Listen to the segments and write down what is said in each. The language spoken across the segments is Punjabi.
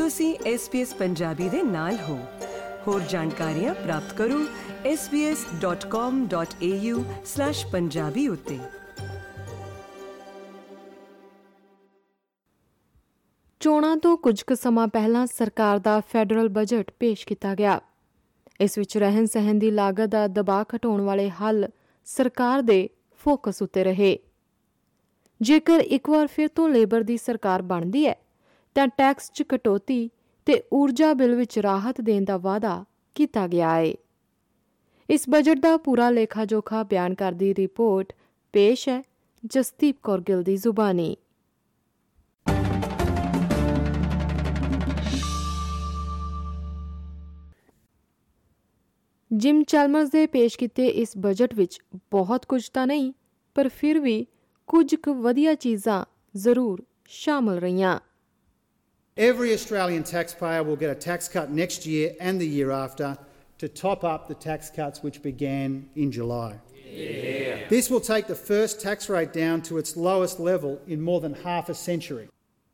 ਤੁਸੀਂ SBS ਪੰਜਾਬੀ ਦੇ ਨਾਲ ਹੋ। ਹੋਰ ਜਾਣਕਾਰੀਆਂ ਪ੍ਰਾਪਤ ਕਰੋ sbs.com.au/punjabi ਉੱਤੇ। ਚੋਣਾਂ ਤੋਂ ਕੁਝ ਕੁ ਸਮਾਂ ਪਹਿਲਾਂ ਸਰਕਾਰ ਦਾ ਫੈਡਰਲ ਬਜਟ ਪੇਸ਼ ਕੀਤਾ ਗਿਆ। ਇਸ ਵਿੱਚ ਰਹਿਣ ਸਹਿਣ ਦੀ ਲਾਗਤ ਦਾ ਦਬਾਅ ਘਟਾਉਣ ਵਾਲੇ ਹੱਲ ਸਰਕਾਰ ਦੇ ਫੋਕਸ ਉੱਤੇ ਰਹੇ। ਜੇਕਰ ਇੱਕ ਵਾਰ ਫਿਰ ਤੋਂ ਲੇਬਰ ਦੀ ਸਰਕਾਰ ਬਣਦੀ ਹੈ ਤਾਂ ਟੈਕਸ 'ਚ ਕਟੌਤੀ ਤੇ ਊਰਜਾ ਬਿੱਲ ਵਿੱਚ ਰਾਹਤ ਦੇਣ ਦਾ ਵਾਅਦਾ ਕੀਤਾ ਗਿਆ ਹੈ। ਇਸ ਬਜਟ ਦਾ ਪੂਰਾ ਲੇਖਾ ਜੋਖਾ ਬਿਆਨ ਕਰਦੀ ਰਿਪੋਰਟ ਪੇਸ਼ ਹੈ ਜਸਦੀਪ ਕੌਰ ਗਿੱਲ ਦੀ ਜ਼ੁਬਾਨੀ। ਜਿਮ ਚੈਲਮਰਸ ਦੇ ਪੇਸ਼ ਕੀਤੇ ਇਸ ਬਜਟ ਵਿੱਚ ਬਹੁਤ ਕੁਝ ਤਾਂ ਨਹੀਂ, ਪਰ ਫਿਰ ਵੀ ਕੁਝ ਕੁ ਵਧੀਆ ਚੀਜ਼ਾਂ ਜ਼ਰੂਰ ਸ਼ਾਮਲ ਰਹੀਆਂ। Every Australian taxpayer will get a tax cut next year and the year after to top up the tax cuts which began in July. Yeah. This will take the first tax rate down to its lowest level in more than half a century.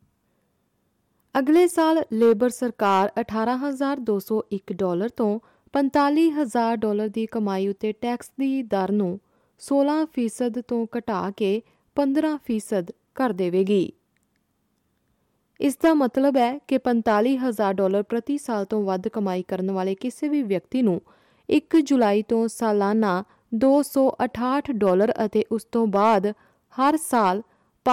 ਅਗਲੇ ਸਾਲ ਲੇਬਰ ਸਰਕਾਰ $18,201 ਤੋਂ $45,000 ਦੀ ਕਮਾਈ ਉੱਤੇ ਟੈਕਸ ਦੀ ਦਰ ਨੂੰ 16% ਤੋਂ ਘਟਾ ਕੇ 15% ਕਰ ਦੇਵੇਗੀ। ਇਸ ਦਾ ਮਤਲਬ ਹੈ ਕਿ $45,000 ਪ੍ਰਤੀ ਸਾਲ ਤੋਂ ਵੱਧ ਕਮਾਈ ਕਰਨ ਵਾਲੇ ਕਿਸੇ ਵੀ ਵਿਅਕਤੀ ਨੂੰ 1 ਜੁਲਾਈ ਤੋਂ ਸਾਲਾਨਾ $268 ਅਤੇ ਉਸ ਤੋਂ ਬਾਅਦ ਹਰ ਸਾਲ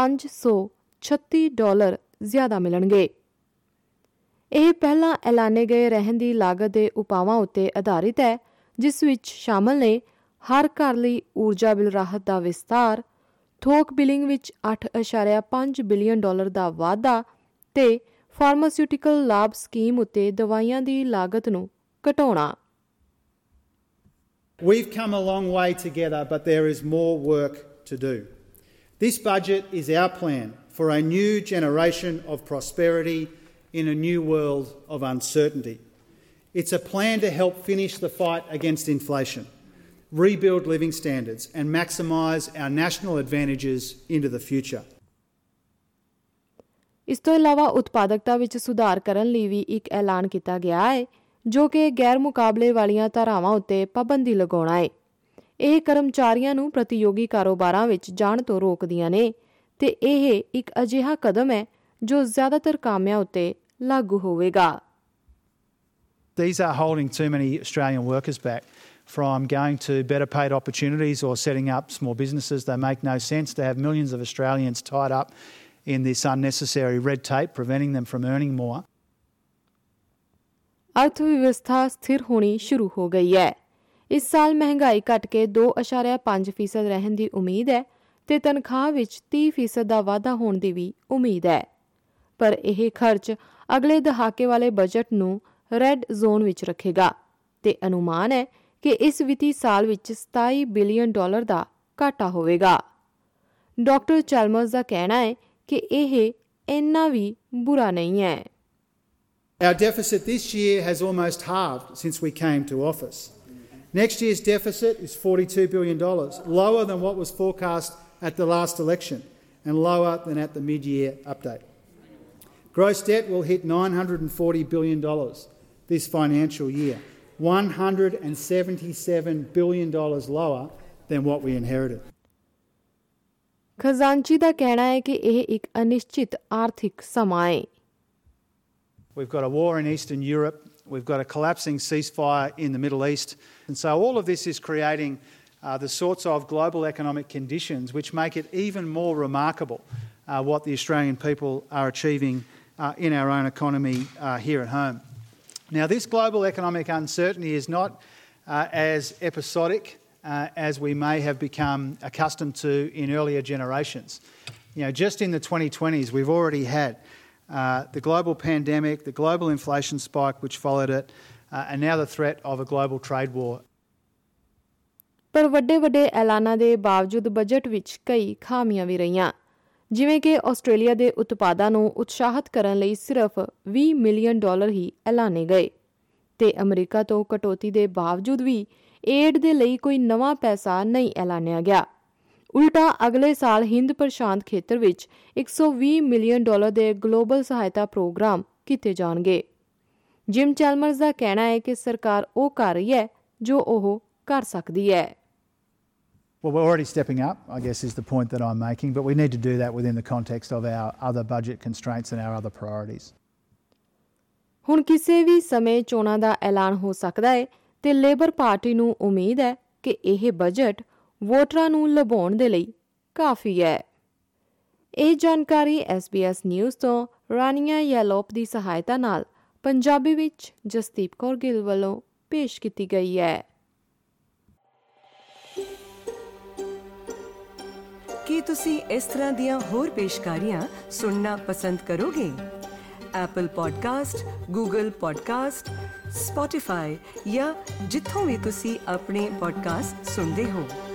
$536 ਜ਼ਿਆਦਾ ਮਿਲਣਗੇ। ਇਹ ਪਹਿਲਾਂ ਐਲਾਨੇ ਗਏ ਰਹਿਣ ਦੀ ਲਾਗਤ ਦੇ ਉਪਾਵਾਂ ਉੱਤੇ ਆਧਾਰਿਤ ਹੈ, ਜਿਸ ਵਿੱਚ ਸ਼ਾਮਲ ਨੇ ਹਰ ਘਰ ਲਈ ਊਰਜਾ ਬਿੱਲ ਰਾਹਤ ਦਾ ਵਿਸਤਾਰ, ਥੋਕ ਬਿਲਿੰਗ ਵਿੱਚ $8.5 ਬਿਲੀਅਨ ਦਾ ਵਾਧਾ ਤੇ ਫਾਰਮਾਸਿਊਟੀਕਲ ਲਾਭ ਸਕੀਮ ਉੱਤੇ ਦਵਾਈਆਂ ਦੀ ਲਾਗਤ ਨੂੰ ਘਟਾਉਣਾ। We've come a long way together, but there is more work to do. This budget is our plan for a new generation of prosperity in a new world of uncertainty. It's a plan to help finish the fight against inflation, rebuild living standards and maximise our national advantages into the future. ਇਸ ਤੋਂ ਇਲਾਵਾ ਉਤਪਾਦਕਤਾ ਵਿੱਚ ਸੁਧਾਰ ਕਰਨ ਲਈ ਵੀ ਇੱਕ ਐਲਾਨ ਕੀਤਾ ਗਿਆ ਹੈ, ਜੋ ਕਿ ਗੈਰ ਮੁਕਾਬਲੇ ਵਾਲੀਆਂ ਧਾਰਾਵਾਂ ਉੱਤੇ ਪਾਬੰਦੀ ਲਗਾਉਣਾ ਹੈ। ਇਹ ਕਰਮਚਾਰੀਆਂ ਨੂੰ ਪ੍ਰਤੀਯੋਗੀ ਕਾਰੋਬਾਰਾਂ ਵਿੱਚ ਜਾਣ ਤੋਂ ਰੋਕਦੀਆਂ ਨੇ ਤੇ ਇਹ ਇੱਕ ਅਜਿਹਾ ਕਦਮ ਹੈ ਜੋ ਜ਼ਿਆਦਾਤਰ ਕਾਮਿਆਂ ਉੱਤੇ ਲਾਗੂ ਹੋਵੇਗਾ। These are holding too many Australian workers back from going to better paid opportunities or setting up small businesses. They make no sense. They have millions of Australians tied up in this unnecessary red tape, preventing them from earning more. ਅਰਥ ਵਿਵਸਥਾ ਸਥਿਰ ਹੋਣੀ ਸ਼ੁਰੂ ਹੋ ਗਈ ਹੈ। ਇਸ ਸਾਲ ਮਹਿੰਗਾਈ ਘਟ ਕੇ 2.5% ਰਹਿਣ ਦੀ ਉਮੀਦ ਹੈ ਤੇ ਤਨਖਾਹ ਵਿੱਚ 30% ਦਾ ਵਾਧਾ ਹੋਣ ਦੀ ਵੀ ਉਮੀਦ ਹੈ। ਪਰ ਇਹ ਖਰਚ ਅਗਲੇ ਦਹਾਕੇ ਵਾਲੇ ਬਜਟ ਨੂੰ ਰੈੱਡ ਜ਼ੋਨ ਵਿੱਚ ਰੱਖੇਗਾ ਤੇ ਅਨੁਮਾਨ ਹੈ ਕਿ ਇਸ ਵਿੱਤੀ ਸਾਲ ਵਿੱਚ $27 ਬਿਲੀਅਨ ਦਾ ਘਾਟਾ ਹੋਵੇਗਾ। ਡਾਕਟਰ ਚੈਲਮਰਸ ਦਾ ਕਹਿਣਾ ਹੈ ਕਿ ਇਹ ਇੰਨਾ ਵੀ ਬੁਰਾ ਨਹੀਂ ਹੈ। Our deficit this year has almost halved since we came to office. Next year's deficit is $42 billion, lower than what was forecast at the last election and lower than at the mid-year update. Gross debt will hit $940 billion this financial year, $177 billion lower than what we inherited. ਖਜ਼ਾਨਚੀ ਦਾ ਕਹਿਣਾ ਹੈ ਕਿ ਇਹ ਇੱਕ ਅਨਿਸ਼ਚਿਤ ਆਰਥਿਕ ਸਮਾਂ ਹੈ। We've got a war in Eastern Europe. We've got a collapsing ceasefire in the Middle East. And so all of this is creating the sorts of global economic conditions which make it even more remarkable what the Australian people are achieving in our own economy here at home. Now, this global economic uncertainty is not as episodic as we may have become accustomed to in earlier generations. You know, just in the 2020s, we've already had the global pandemic, the global inflation spike which followed it, and now the threat of a global trade war. ਪਰ ਵੱਡੇ ਐਲਾਨਾਂ ਦੇ ਬਾਵਜੂਦ ਬਜਟ ਵਿੱਚ ਕਈ ਖਾਮੀਆਂ ਵੀ ਰਹੀਆਂ, ਜਿਵੇਂ ਕਿ ਆਸਟ੍ਰੇਲੀਆ ਦੇ ਉਤਪਾਦਾਂ ਨੂੰ ਉਤਸ਼ਾਹਿਤ ਕਰਨ ਲਈ ਸਿਰਫ $20 ਮਿਲੀਅਨ ਹੀ ਐਲਾਨੇ ਗਏ ਤੇ ਅਮਰੀਕਾ ਤੋਂ ਕਟੌਤੀ ਦੇ ਬਾਵਜੂਦ ਵੀ ਏਡ ਦੇ ਲਈ ਕੋਈ ਨਵਾਂ ਪੈਸਾ ਨਹੀਂ ਐਲਾਨਿਆ ਗਿਆ। ਉਲਟਾ ਅਗਲੇ ਸਾਲ ਹਿੰਦ ਪ੍ਰਸ਼ਾਂਤ ਖੇਤਰ ਵਿੱਚ $120 ਮਿਲੀਅਨ ਦੇ ਗਲੋਬਲ ਸਹਾਇਤਾ ਪ੍ਰੋਗਰਾਮ ਕੀਤੇ ਜਾਣਗੇ। ਜਿਮ ਚੈਲਮਰਸ ਦਾ ਕਹਿਣਾ ਹੈ ਕਿ ਸਰਕਾਰ ਉਹ ਕਰ ਰਹੀ ਹੈ ਜੋ ਉਹ ਕਰ ਸਕਦੀ ਹੈ। Well, we're already stepping up, I guess is the point that I'm making, but we need to do that within the context of our other budget constraints and our other priorities. ਹੁਣ ਕਿਸੇ ਵੀ ਸਮੇਂ ਚੋਣਾਂ ਦਾ ਐਲਾਨ ਹੋ ਸਕਦਾ ਹੈ ਤੇ ਲੇਬਰ ਪਾਰਟੀ ਨੂੰ ਉਮੀਦ ਹੈ ਕਿ ਇਹ ਬਜਟ ਵੋਟਰਾਂ ਨੂੰ ਲੁਭਾਉਣ ਦੇ ਲਈ ਕਾਫੀ ਹੈ। ਇਹ ਜਾਣਕਾਰੀ SBS ਨਿਊਜ਼ ਤੋਂ ਰਾਨੀਆ ਯੈਲੋਪ ਦੀ ਸਹਾਇਤਾ ਨਾਲ ਪੰਜਾਬੀ ਵਿੱਚ ਜਸਦੀਪ ਕੌਰ ਗਿੱਲ ਵੱਲੋਂ ਪੇਸ਼ ਕੀਤੀ ਗਈ ਹੈ। ਕੀ ਤੁਸੀਂ ਇਸ ਤਰ੍ਹਾਂ ਦੀਆਂ ਹੋਰ ਪੇਸ਼ਕਾਰੀਆਂ ਸੁਣਨਾ ਪਸੰਦ ਕਰੋਗੇ? Apple podcast, Google podcast, Spotify ਜਾਂ ਜਿੱਥੋਂ ਵੀ ਤੁਸੀਂ ਆਪਣੇ ਪੋਡਕਾਸਟ ਸੁਣਦੇ ਹੋ।